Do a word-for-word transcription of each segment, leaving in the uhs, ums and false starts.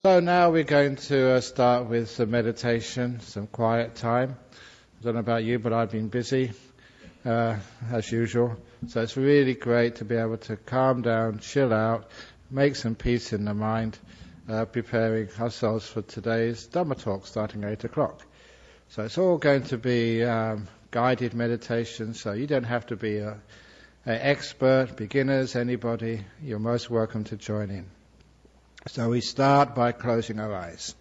So now we're going to uh, start with some meditation, some quiet time. I don't know about you, but I've been busy, uh, as usual. So it's really great to be able to calm down, chill out, make some peace in the mind, uh, preparing ourselves for today's Dhamma talk starting at eight o'clock. So it's all going to be um, guided meditation, so you don't have to be an expert, beginners, anybody. You're most welcome to join in. So we start by closing our eyes.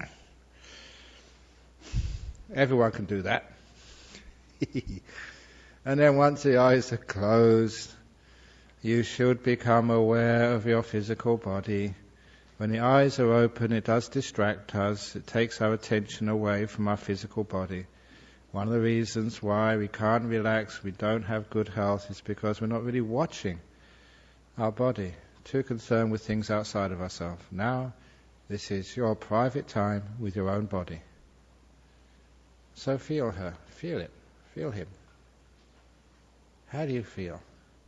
Everyone can do that. And then once the eyes are closed, you should become aware of your physical body. When the eyes are open, it does distract us. It takes our attention away from our physical body. One of the reasons why we can't relax, we don't have good health, is because we're not really watching our body. Too concerned with things outside of ourselves. Now, this is your private time with your own body. So feel her, feel it, feel him. How do you feel?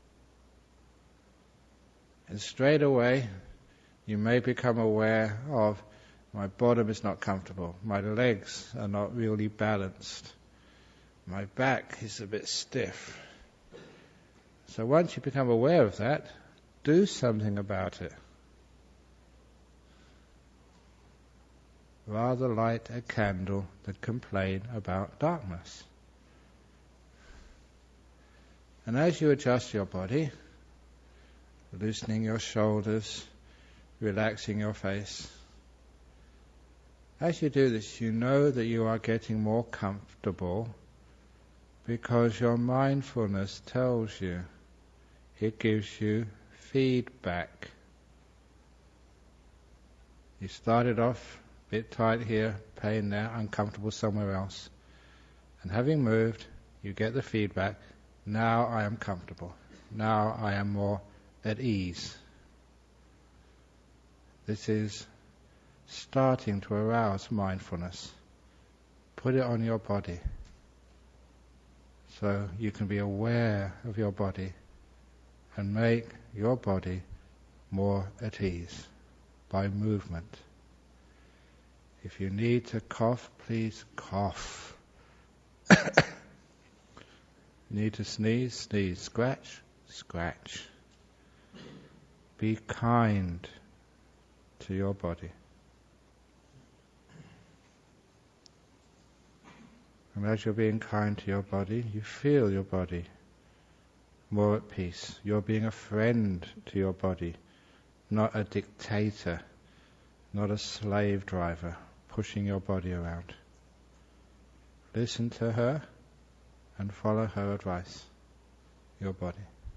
And straight away, you may become aware of, my bottom is not comfortable, my legs are not really balanced, my back is a bit stiff. So once you become aware of that, do something about it. Rather light a candle than complain about darkness. And as you adjust your body, loosening your shoulders, relaxing your face, as you do this, you know that you are getting more comfortable because your mindfulness tells you, it gives you feedback. You started off a bit tight here, pain there, uncomfortable somewhere else. And having moved, you get the feedback, now I am comfortable. Now I am more at ease. This is starting to arouse mindfulness. Put it on your body so you can be aware of your body and make your body more at ease by movement. If you need to cough, please cough. Need to sneeze, sneeze. Scratch, scratch. Be kind to your body. And as you're being kind to your body, you feel your body more at peace. You're being a friend to your body, not a dictator, not a slave driver pushing your body around. Listen to her and follow her advice, your body.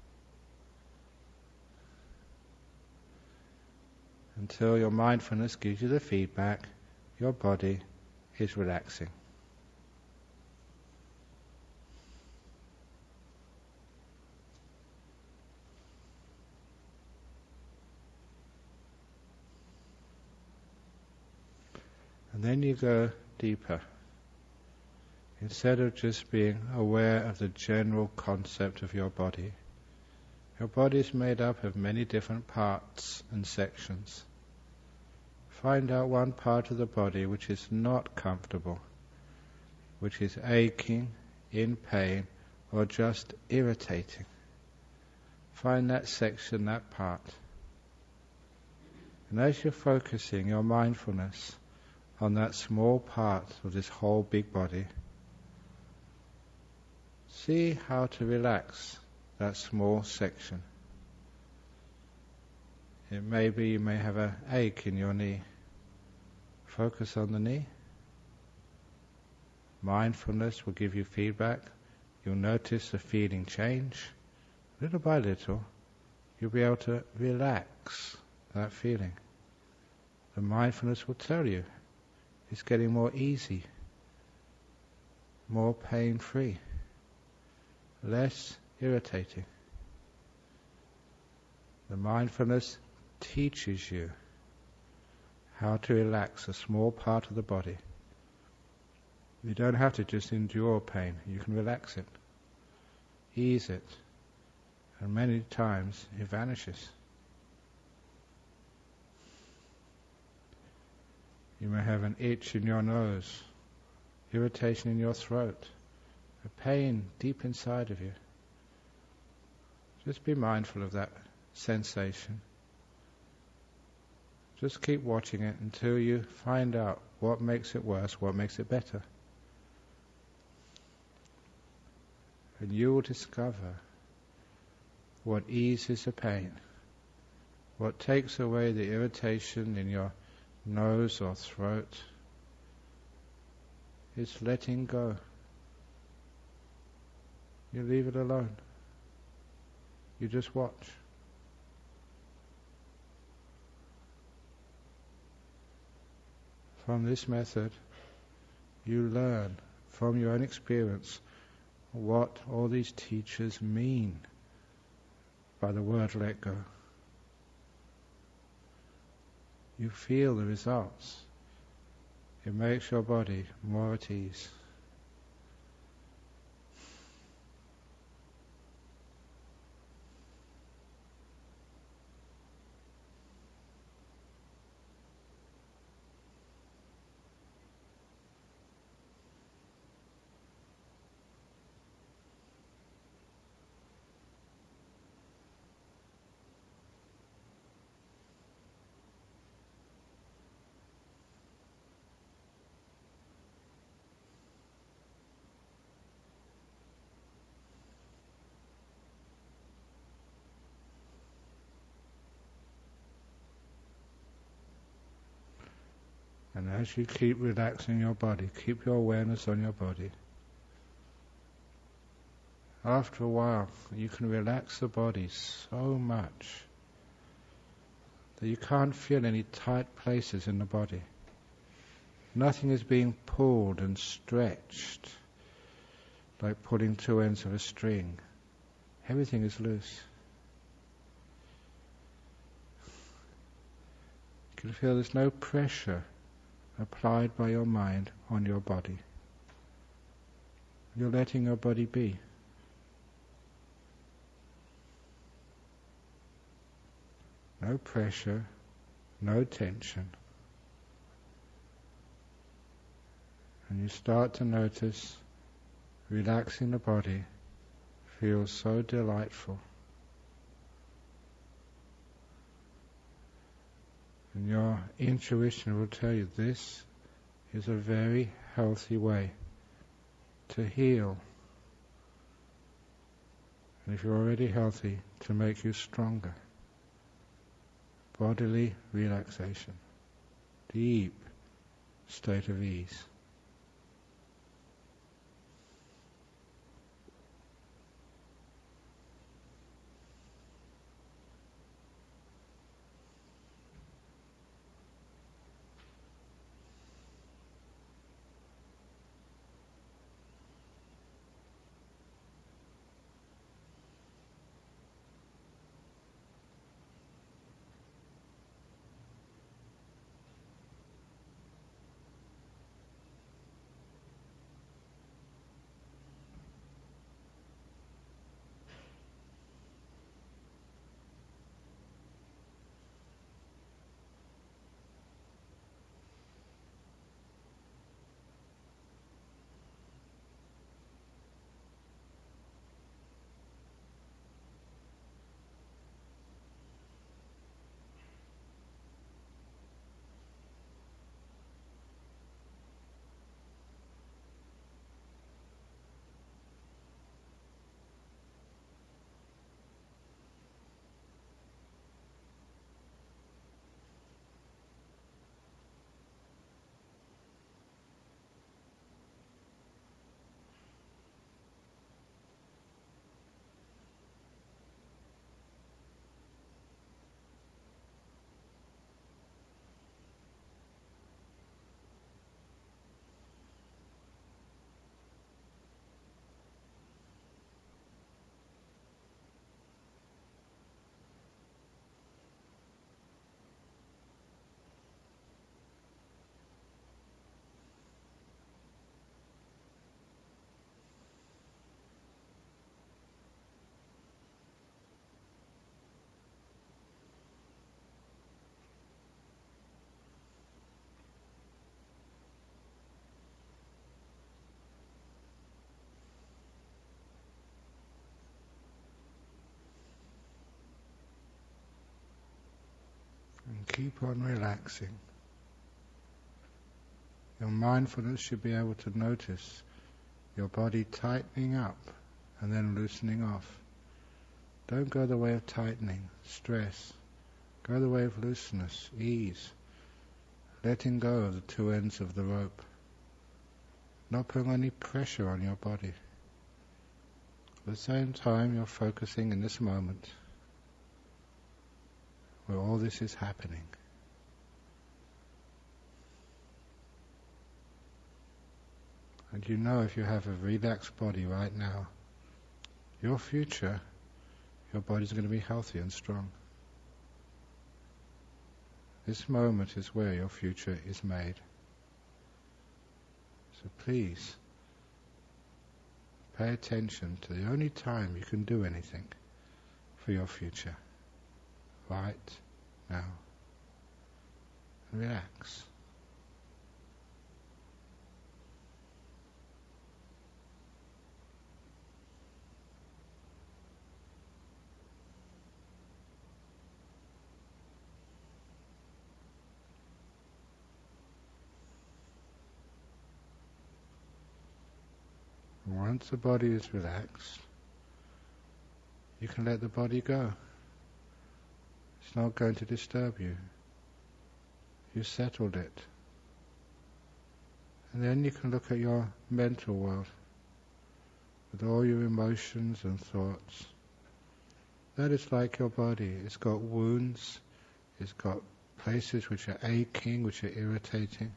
Until your mindfulness gives you the feedback, your body is relaxing. And then you go deeper. Instead of just being aware of the general concept of your body, your body is made up of many different parts and sections. Find out one part of the body which is not comfortable, which is aching, in pain, or just irritating. Find that section, that part. And as you're focusing your mindfulness on that small part of this whole big body, see how to relax that small section. It may be you may have an ache in your knee. Focus on the knee. Mindfulness will give you feedback. You'll notice the feeling change. Little by little, you'll be able to relax that feeling. The mindfulness will tell you it's getting more easy, more pain-free, less irritating. The mindfulness teaches you how to relax a small part of the body. You don't have to just endure pain, you can relax it, ease it, and many times it vanishes. You may have an itch in your nose, irritation in your throat, a pain deep inside of you. Just be mindful of that sensation. Just keep watching it until you find out what makes it worse, what makes it better. And you will discover what eases the pain, what takes away the irritation in your nose or throat. It's letting go. You leave it alone. You just watch. From this method, you learn from your own experience what all these teachers mean by the word let go. You feel the results. It makes your body more at ease. And as you keep relaxing your body, keep your awareness on your body. After a while, you can relax the body so much that you can't feel any tight places in the body. Nothing is being pulled and stretched like pulling two ends of a string. Everything is loose. You can feel there's no pressure applied by your mind on your body. You're letting your body be. No pressure, no tension. And you start to notice relaxing the body feels so delightful. And your intuition will tell you this is a very healthy way to heal. And if you're already healthy, to make you stronger. Bodily relaxation. Deep state of ease. And keep on relaxing. Your mindfulness should be able to notice your body tightening up and then loosening off. Don't go the way of tightening, stress. Go the way of looseness, ease. Letting go of the two ends of the rope. Not putting any pressure on your body. At the same time, you're focusing in this moment where all this is happening. And you know, if you have a relaxed body right now, your future, your body's going to be healthy and strong. This moment is where your future is made. So please, pay attention to the only time you can do anything for your future. Right now. And relax. Once the body is relaxed, you can let the body go. It's not going to disturb you. You settled it. And then you can look at your mental world with all your emotions and thoughts. That is like your body. It's got wounds, it's got places which are aching, which are irritating.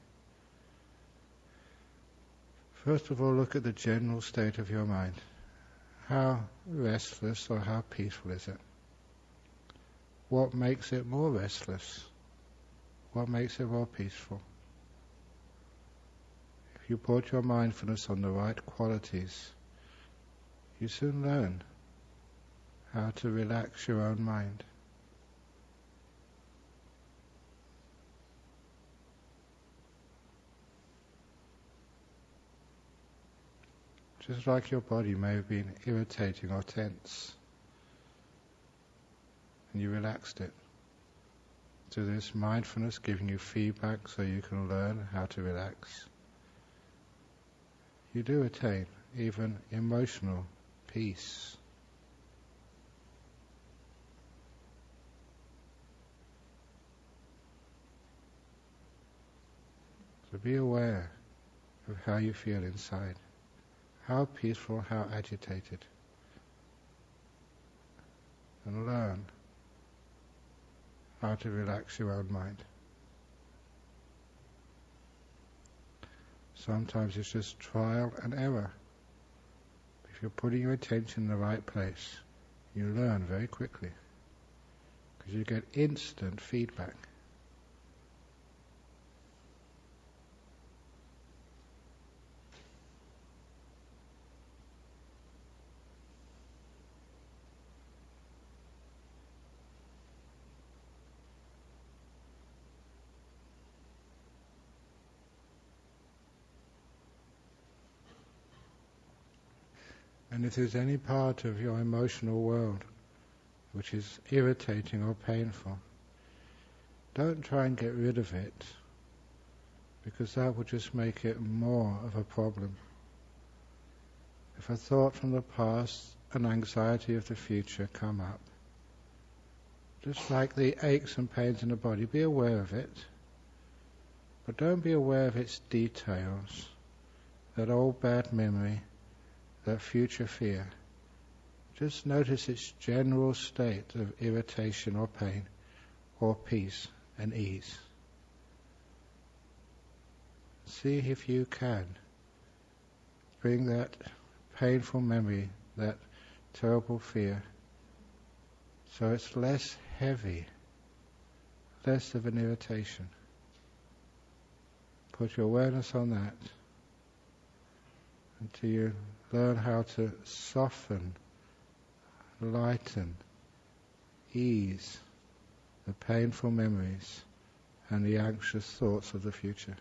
First of all, look at the general state of your mind. How restless or how peaceful is it? What makes it more restless? What makes it more peaceful? If you put your mindfulness on the right qualities, you soon learn how to relax your own mind. Just like your body may have been irritating or tense, and you relaxed it. So this mindfulness giving you feedback so you can learn how to relax. You do attain even emotional peace. So be aware of how you feel inside. How peaceful, how agitated. And learn how to relax your own mind. Sometimes it's just trial and error. If you're putting your attention in the right place, you learn very quickly, because you get instant feedback. And if there's any part of your emotional world which is irritating or painful, don't try and get rid of it, because that will just make it more of a problem. If a thought from the past and anxiety of the future come up, just like the aches and pains in the body, be aware of it, but don't be aware of its details, that old bad memory, that future fear. Just notice its general state of irritation or pain, or peace and ease. See if you can bring that painful memory, that terrible fear, so it's less heavy, less of an irritation. Put your awareness on that until you learn how to soften, lighten, ease the painful memories and the anxious thoughts of the future.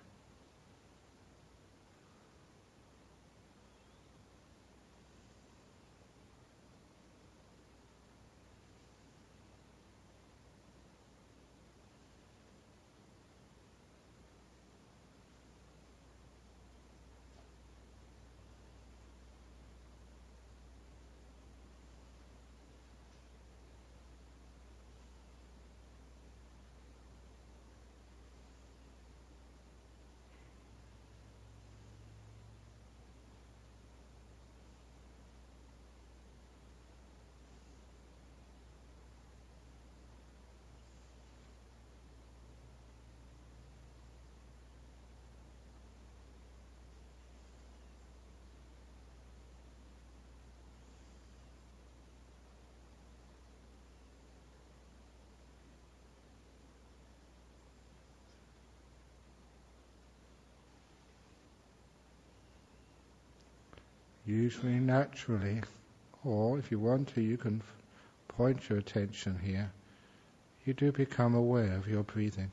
usually naturally, or if you want to, you can f- point your attention here. You do become aware of your breathing.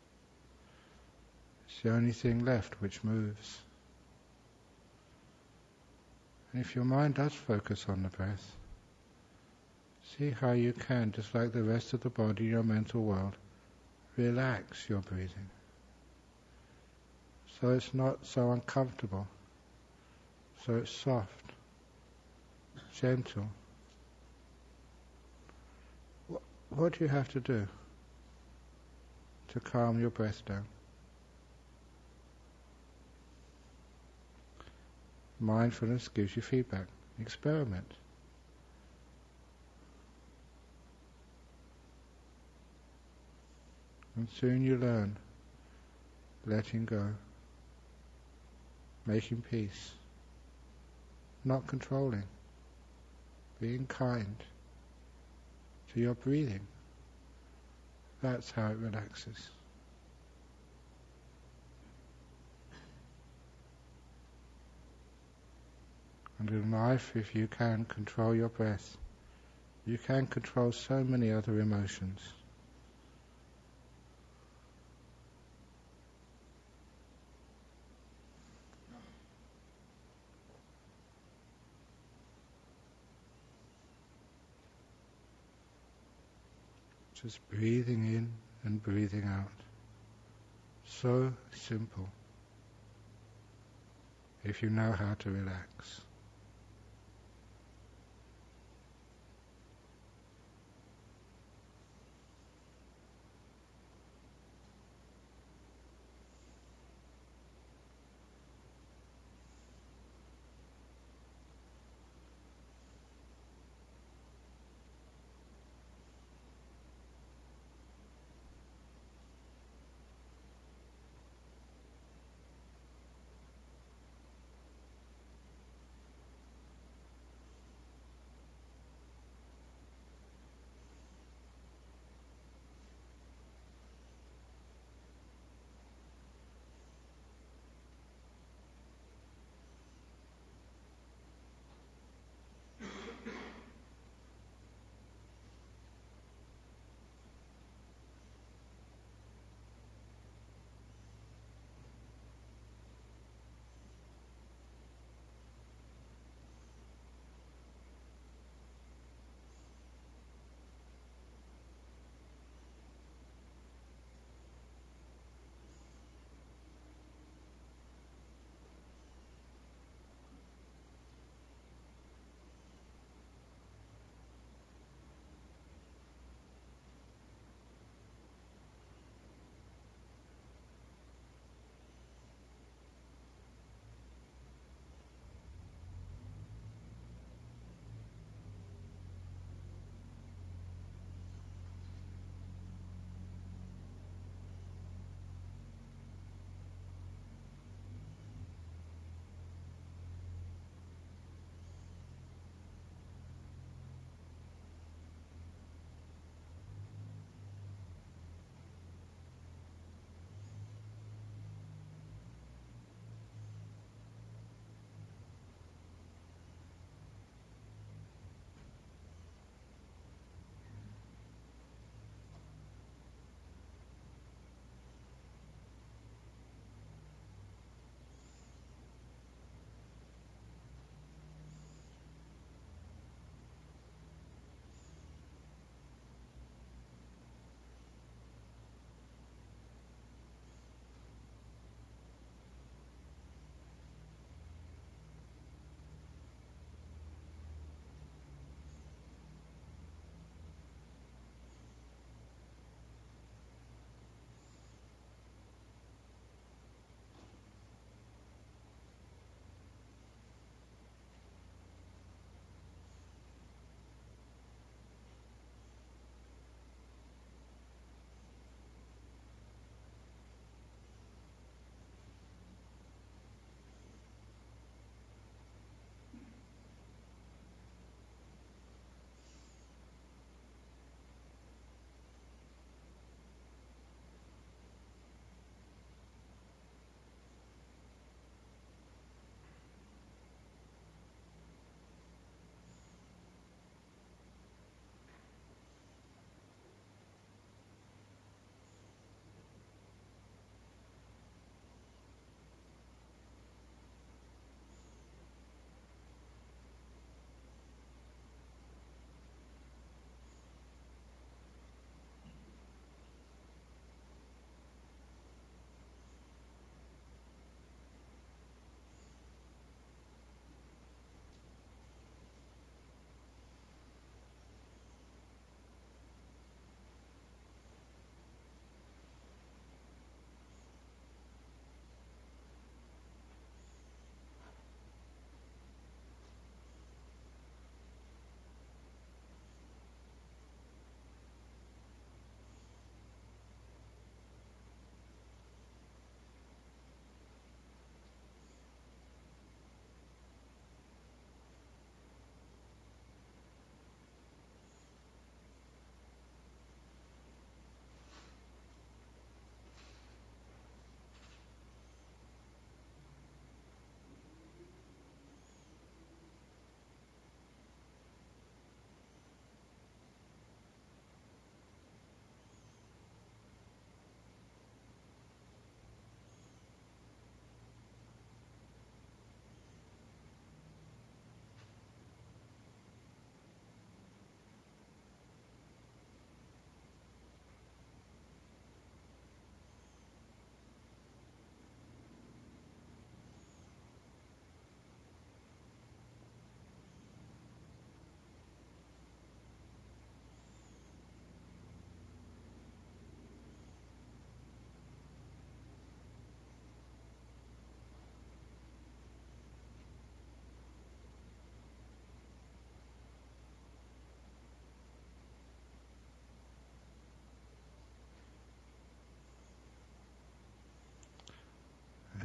It's the only thing left which moves. And if your mind does focus on the breath, see how you can, just like the rest of the body, your mental world, relax your breathing. So it's not so uncomfortable. So it's soft, gentle. What, what do you have to do to calm your breath down? Mindfulness gives you feedback. Experiment. And soon you learn letting go, making peace, not controlling, being kind to your breathing. That's how it relaxes. And in life, if you can control your breath, you can control so many other emotions. Just breathing in and breathing out. So simple, if you know how to relax.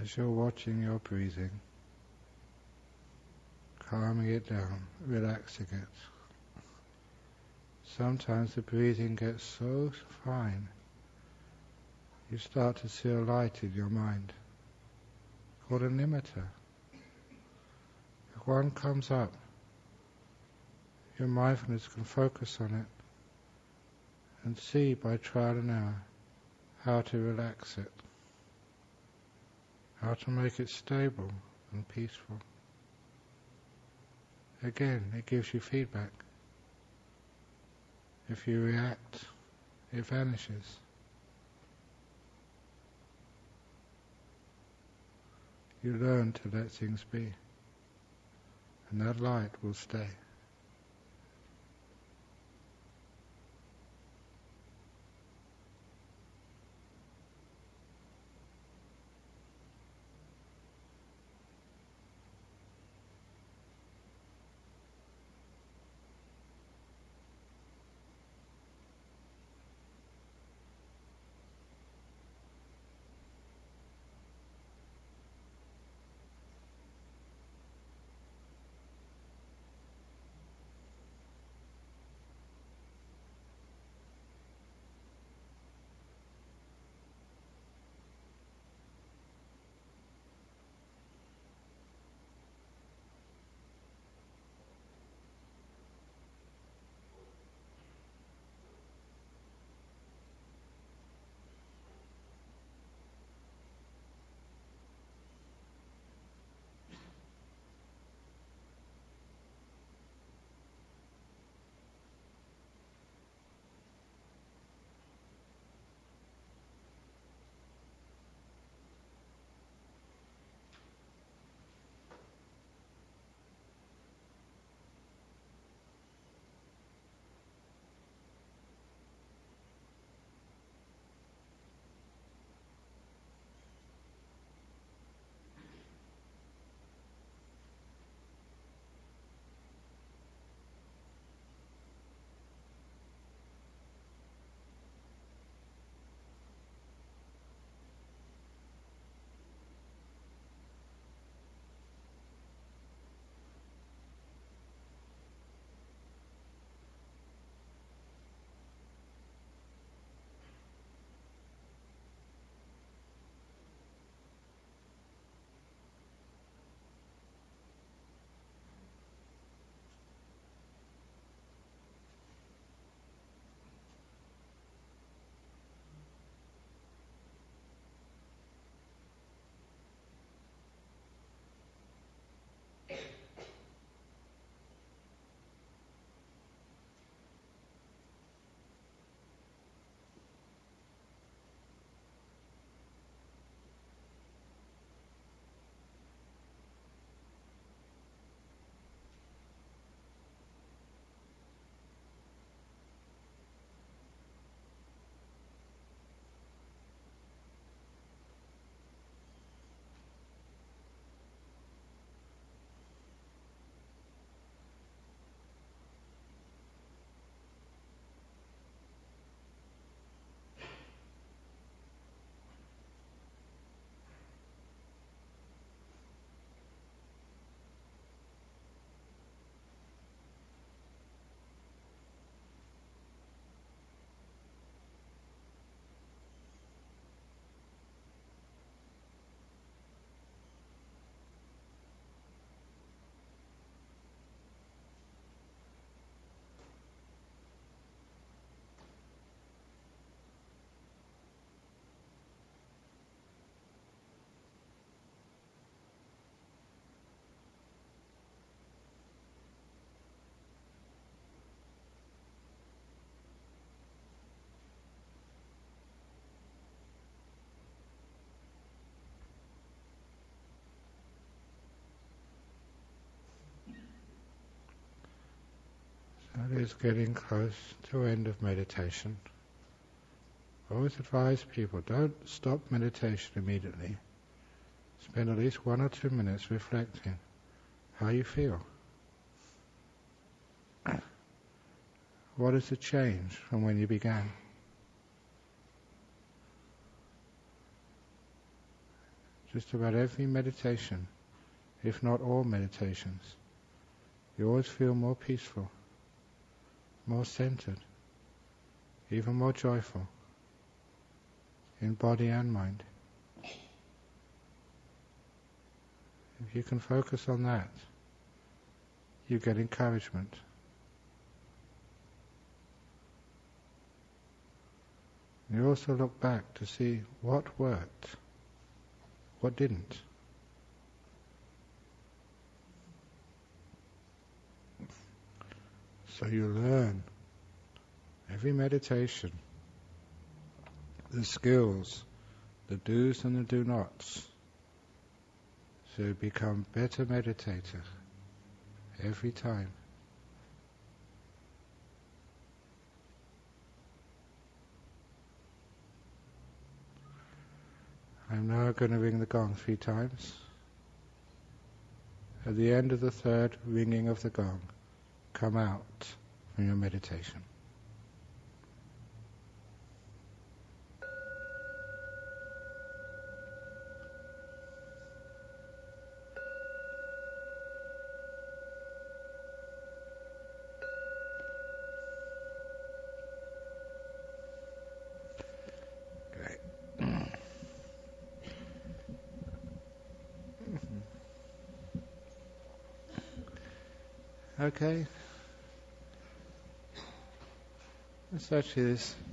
as you're watching your breathing, calming it down, relaxing it. Sometimes the breathing gets so fine, you start to see a light in your mind, called a nimitta. If one comes up, your mindfulness can focus on it and see by trial and error how to relax it, how to make it stable and peaceful. Again, it gives you feedback. If you react, it vanishes. You learn to let things be, and that light will stay. That is getting close to end of meditation. I always advise people, don't stop meditation immediately. Spend at least one or two minutes reflecting how you feel. What is the change from when you began? just about every meditation, if not all meditations, you always feel more peaceful, more centered, even more joyful in body and mind. If you can focus on that, you get encouragement. You also look back to see what worked, what didn't. So you learn every meditation, the skills, the do's and the do nots, to become better meditator every time. I'm now going to ring the gong three times. At the end of the third ringing of the gong, come out from your meditation. Okay. It's actually this